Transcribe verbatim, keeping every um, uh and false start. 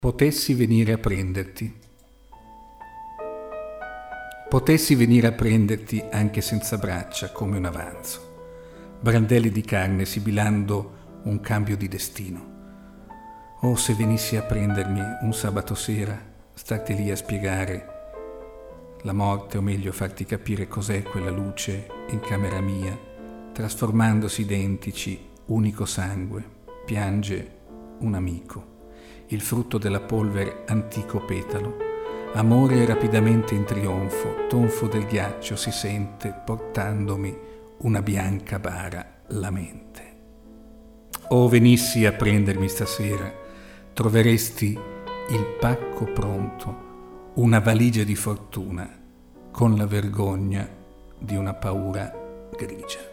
Potessi venire a prenderti. Potessi venire a prenderti anche senza braccia, come un avanzo, brandelli di carne sibilando un cambio di destino. O se venissi a prendermi un sabato sera, starti lì a spiegare la morte, o meglio farti capire cos'è quella luce in camera mia, trasformandosi identici, unico sangue, piange un amico. Il frutto della polvere, antico petalo. Amore rapidamente in trionfo, tonfo del ghiaccio si sente, portandomi una bianca bara la mente. O venissi a prendermi stasera, troveresti il pacco pronto, una valigia di fortuna, con la vergogna di una paura grigia.